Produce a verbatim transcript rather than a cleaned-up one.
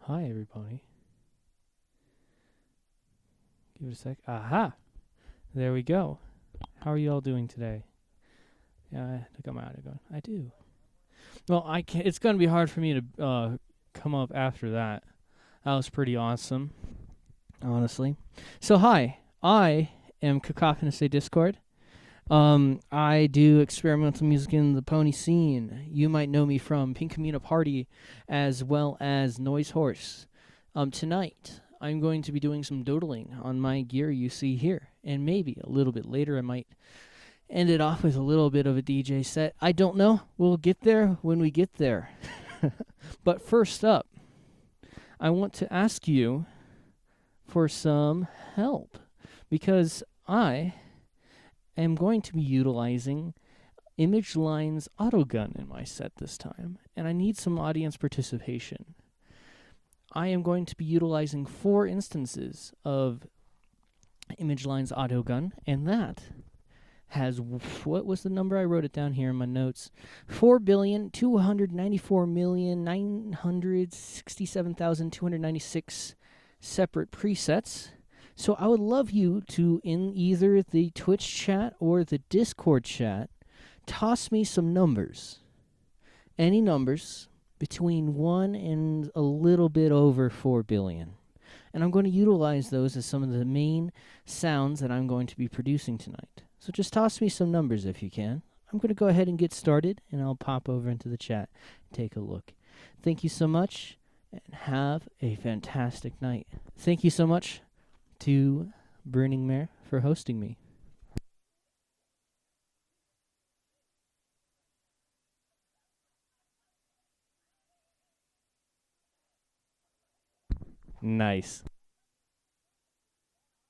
Hi, everybody. Give it a sec. Aha! There we go. How are you all doing today? Yeah, I think I'm out of going. I do. Well, I can It's going to be hard for me to uh, come up after that. That was pretty awesome, honestly. So, hi. I am Cacophonous A Discord. Um, I do experimental music in the pony scene. You might know me from Pink Comuna Party as well as Noise Horse. Um, tonight, I'm going to be doing some doodling on my gear you see here. And maybe a little bit later, I might end it off with a little bit of a D J set. I don't know. We'll get there when we get there. But first up, I want to ask you for some help because I am going to be utilizing Image Line's autogun in my set this time, and I need some audience participation. I am going to be utilizing four instances of Image Line's autogun, and that has, what was the number? I wrote it down here in my notes. four billion two hundred ninety-four million nine hundred sixty-seven thousand two hundred ninety-six separate presets. So I would love you to, in either the Twitch chat or the Discord chat, toss me some numbers. Any numbers between one and a little bit over four billion. And I'm going to utilize those as some of the main sounds that I'm going to be producing tonight. So just toss me some numbers if you can. I'm going to go ahead and get started, and I'll pop over into the chat and take a look. Thank you so much, and have a fantastic night. Thank you so much to Burning Mare for hosting me. Nice.